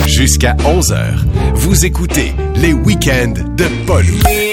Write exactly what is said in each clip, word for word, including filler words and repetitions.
Jusqu'à onze heures, vous écoutez les week-ends de Paulou.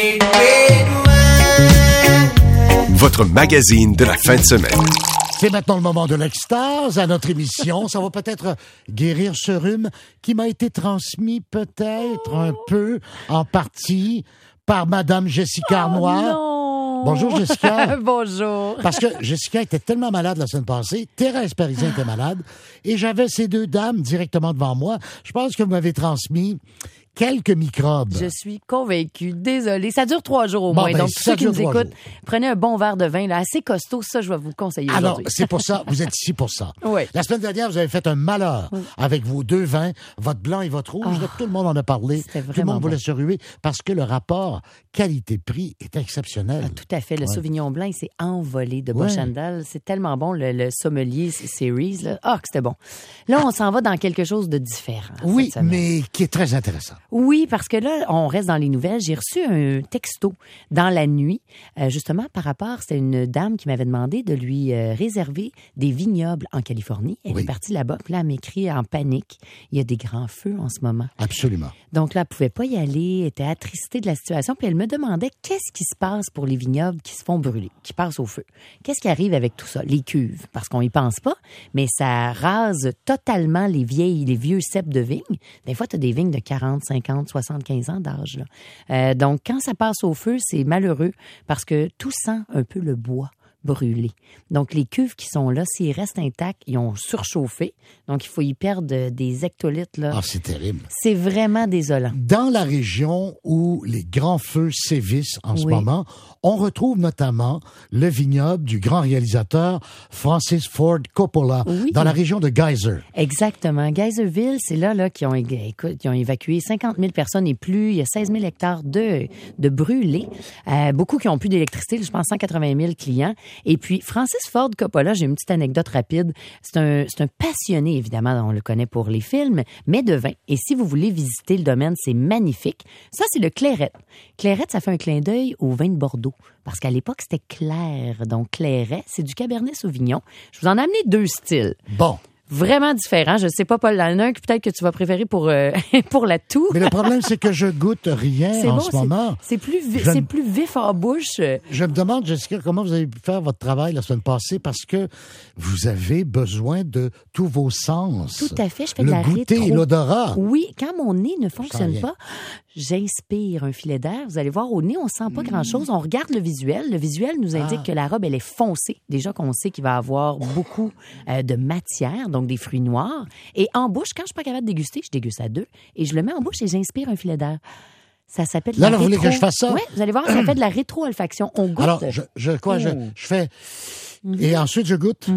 Votre magazine de la fin de semaine. C'est maintenant le moment de l'extase à notre émission. Ça va peut-être guérir ce rhume qui m'a été transmis peut-être un peu, en partie, par Madame Jessica Arnois. Oh non. Bonjour Jessica. Bonjour. Parce que Jessica était tellement malade la semaine passée, Thérèse Parisien était malade, et j'avais ces deux dames directement devant moi. Je pense que vous m'avez transmis quelques microbes. Je suis convaincue. Désolée. Ça dure trois jours au Bon, moins. ben, Donc, ça ceux qui dure nous trois écoutent, jours. prenez un bon verre de vin, là, assez costaud. Ça, je vais vous le conseiller Alors, aujourd'hui. c'est pour ça, vous êtes ici pour ça. Oui. La semaine dernière, vous avez fait un malheur Oui. avec vos deux vins, votre blanc et votre rouge. Ah, Là, tout le monde en a parlé. c'était Tout le vraiment monde voulait bon. se ruer parce que le rapport qualité-prix est exceptionnel. Ah, tout à fait. Le Ouais. Sauvignon blanc, il s'est envolé de Ouais. Bochandal. C'est tellement bon, le, le Sommelier Series. Là. Ah, que c'était bon. Là, on s'en va dans quelque chose de différent. Oui, cette semaine. mais qui est très intéressant. Oui, parce que là, on reste dans les nouvelles. J'ai reçu un texto dans la nuit, euh, justement par rapport, c'était une dame qui m'avait demandé de lui euh, réserver des vignobles en Californie. Elle Oui. est partie là-bas, puis là, elle m'écrit en panique. Il y a des grands feux en ce moment. Absolument. Donc là, elle pouvait pas y aller, elle était attristée de la situation, puis elle me demandait qu'est-ce qui se passe pour les vignobles qui se font brûler, qui passent au feu. Qu'est-ce qui arrive avec tout ça? Les cuves, parce qu'on y pense pas, mais ça rase totalement les vieilles, les vieux ceps de vignes. Des fois, tu as des vignes de quarante, cinquante, soixante-quinze ans d'âge. Là. Euh, donc, quand ça passe au feu, c'est malheureux parce que tout sent un peu le bois brûlé. Donc, les cuves qui sont là, s'ils restent intacts, ils ont surchauffé. Donc, il faut y perdre des hectolitres. Là. Ah, c'est terrible. C'est vraiment désolant. Dans la région où les grands feux sévissent en ce Oui. moment, on retrouve notamment le vignoble du grand réalisateur Francis Ford Coppola, Oui. dans la région de Geyser. Exactement. Geyserville, c'est là, là qu'ils ont, écoute, ils ont évacué cinquante mille personnes et plus. Il y a seize mille hectares de, de brûlés. Euh, beaucoup qui ont plus d'électricité. Je pense cent quatre-vingt mille clients. Et puis, Francis Ford Coppola, j'ai une petite anecdote rapide. C'est un, c'est un passionné, évidemment, on le connaît pour les films, mais de vin. Et si vous voulez visiter le domaine, c'est magnifique. Ça, c'est le Clairette. Clairette, ça fait un clin d'œil au vin de Bordeaux. Parce qu'à l'époque, c'était clair. Donc, Clairet, c'est du Cabernet Sauvignon. Je vous en ai amené deux styles. Bon. Vraiment différents. Je sais pas, Paul, il y en a un que peut-être que tu vas préférer pour, euh, pour la toux. Mais le problème, c'est que je goûte rien C'est en bon, ce c'est- moment. C'est plus, vi- Je c'est ne- plus vif en bouche. Je me demande, Jessica, comment vous avez pu faire votre travail la semaine passée parce que vous avez besoin de tous vos sens. Tout à fait, je fais le de la goûter et rétro. l'odorat. Oui, quand mon nez ne sens fonctionne rien. pas, j'inspire un filet d'air. Vous allez voir, au nez, on sent pas grand-chose. On regarde le visuel. Le visuel nous indique Ah. que la robe, elle est foncée. Déjà qu'on sait qu'il va avoir beaucoup euh, de matière, donc des fruits noirs. Et en bouche, quand je suis pas capable de déguster, je déguste à deux et je le mets en bouche et j'inspire un filet d'air. Ça s'appelle Là, la là, vous voulez rétro... que je fasse ça? Oui, vous allez voir, ça fait de la rétro-olfaction. On goûte. Alors, je, je quoi, je, Oh. je fais... Et ensuite, je goûte.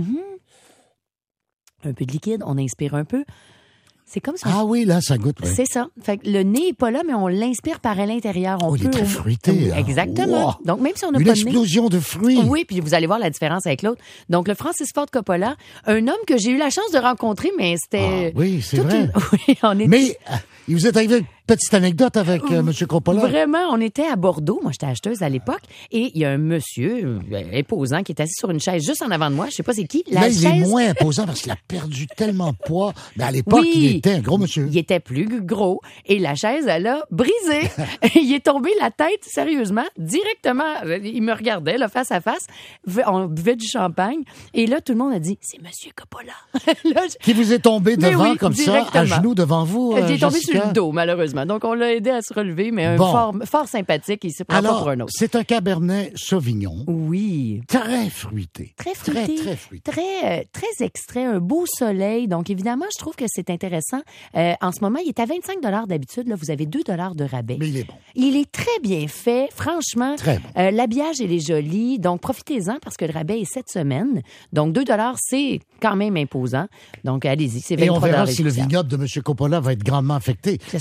Un peu de liquide, on inspire un peu. C'est comme ça. Ah oui, là, ça goûte. oui. C'est ça. Fait que le nez est pas là, mais on l'inspire par à l'intérieur. On Oh, il est peut... très fruité, hein. Exactement. Wow. Donc, même si on n'a Une pas de nez... explosion de fruits. Oui, puis vous allez voir la différence avec l'autre. Donc, le Francis Ford Coppola, un homme que j'ai eu la chance de rencontrer, mais c'était... Ah, oui, c'est toute vrai. une- Oui, on était... Mais euh, il vous est arrivé une petite anecdote avec euh, M. Coppola. Vraiment, on était à Bordeaux. Moi, j'étais acheteuse à l'époque. Et il y a un monsieur euh, imposant qui est assis sur une chaise juste en avant de moi. Je sais pas c'est qui. La Là, il chaise... est moins imposant parce qu'il a perdu tellement de poids. Mais à l'époque, Oui. il était un gros monsieur. Il était plus gros et la chaise, elle a brisé. Il est tombé la tête, sérieusement, directement. Il me regardait, là, face à face. On buvait du champagne. Et là, tout le monde a dit, c'est Monsieur Coppola. Là, je- Qui vous est tombé Mais devant oui, comme ça, directement. à genoux devant vous, Il euh, est tombé Jessica? sur le dos, malheureusement. Donc, on l'a aidé à se relever, mais un Bon. fort, fort sympathique. Il se prend pas Alors, pour un autre. c'est un Cabernet Sauvignon. Oui. Très fruité. Très fruité, Très, très fruité. très, euh, très extrait, un beau soleil. Donc, évidemment, je trouve que c'est intéressant. Euh, en ce moment, il est à vingt-cinq dollars d'habitude. Là, vous avez deux dollars de rabais. Mais il est bon. Il est très bien fait, franchement. Très bon. Euh, l'habillage, il est joli. Donc, profitez-en parce que le rabais est cette semaine. Donc, deux dollars, c'est quand même imposant. Donc, allez-y, c'est Et on vingt-trois dollars. verra si le vignoble de M. Coppola va être grandement affecté. J'espère C'est que non.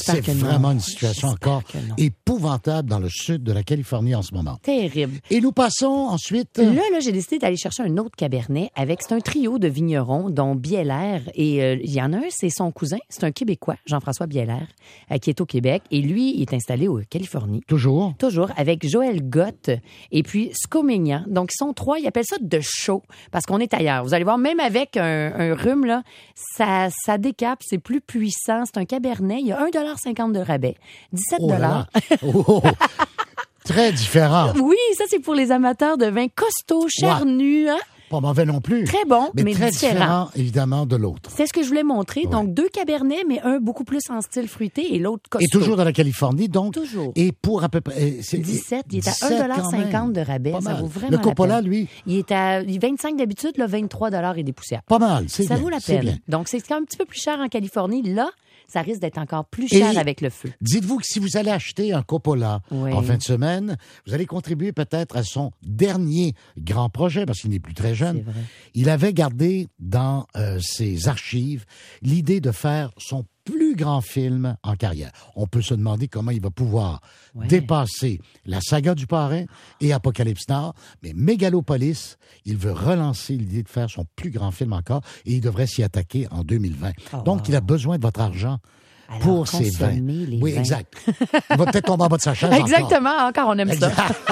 vraiment une situation J'espère encore que non. épouvantable dans le sud de la Californie en ce moment. Terrible. Et nous passons ensuite... Là, là, j'ai décidé d'aller chercher un autre cabernet avec, c'est un trio de vignerons, dont Biellaire. Et euh, il y en a un, c'est son cousin, c'est un Québécois, Jean-François Biellaire, euh, qui est au Québec. Et lui, il est installé au Californie. Toujours. Toujours, avec Joël Gott et puis Scoménian. Donc, ils sont trois, ils appellent ça de chaud, parce qu'on est ailleurs. Vous allez voir, même avec un, un rhume, là, ça, ça décape, c'est plus puissant. C'est un cabernet, il y a un dollar cinquante de rabais, dix-sept Oh là là. Oh, très différent. Oui, ça, c'est pour les amateurs de vins costauds, charnus, hein? Pas mauvais non plus. Très bon, mais, mais très différent. différent, évidemment, de l'autre. C'est ce que je voulais montrer. Ouais. Donc, deux cabernets, mais un beaucoup plus en style fruité et l'autre costaud. Et toujours dans la Californie, donc. Toujours. Et pour à peu près... C'est, dix-sept, il est à dix-sept un dollar quand même. cinquante de rabais. Pas Ça mal. vaut vraiment Le Coppola, la peine. lui, Il est à vingt-cinq d'habitude, là, vingt-trois dollars et des poussières. pas mal. C'est Ça bien, vaut la c'est peine. bien. Donc, c'est quand même un petit peu plus cher en Californie. Là, ça risque d'être encore plus Et cher avec le feu. Dites-vous que si vous allez acheter un Coppola Oui. en fin de semaine, vous allez contribuer peut-être à son dernier grand projet, parce qu'il n'est plus très jeune. C'est vrai. Il avait gardé dans euh, ses archives l'idée de faire son plus grand film en carrière. On peut se demander comment il va pouvoir Ouais. dépasser la saga du Parrain et Apocalypse Now, mais Megalopolis, il veut relancer l'idée de faire son plus grand film encore et il devrait s'y attaquer en deux mille vingt. Oh, Donc, wow. il a besoin de votre argent Alors, pour ses vins. consommer les Oui, vins. exact. Il va peut-être tomber en bas de sa chaise encore. Exactement, encore, on aime ça.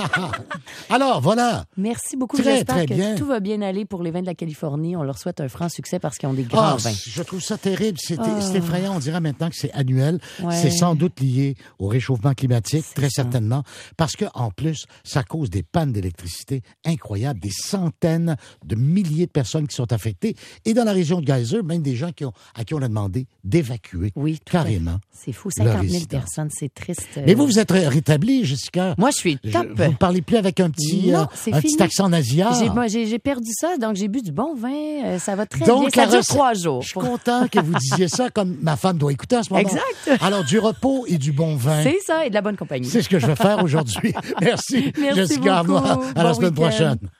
Alors, voilà. Merci beaucoup. Très, J'espère très que bien. tout va bien aller pour les vins de la Californie. On leur souhaite un franc succès parce qu'ils ont des grands Ah, vins. je trouve ça terrible. C'est Ah. c'est effrayant. On dirait maintenant que c'est annuel. Ouais. C'est sans doute lié au réchauffement climatique, C'est très ça. certainement. Parce que en plus, ça cause des pannes d'électricité incroyables, des centaines de milliers de personnes qui sont affectées. Et dans la région de Geyser, même des gens qui ont, à qui on a demandé d'évacuer Oui, tout à fait. carrément. C'est fou, leur cinquante mille résidence. personnes, c'est triste. Mais vous, vous êtes ré- rétabli, Jessica. Moi, je suis Je- top. vous ne parlez plus avec un petit, Non, euh, c'est un fini. petit accent nasillard. J'ai, moi, j'ai, j'ai perdu ça, donc j'ai bu du bon vin. euh, ça va très Donc, bien. Ça la dure recette- trois jours. Je suis content que vous disiez ça, comme ma femme doit écouter en ce moment. Exact. Alors, du repos et du bon vin. C'est ça, et de la bonne compagnie. C'est ce que je vais faire aujourd'hui. Merci, Merci Jessica beaucoup. Arnois. À la Bon semaine week-end. prochaine.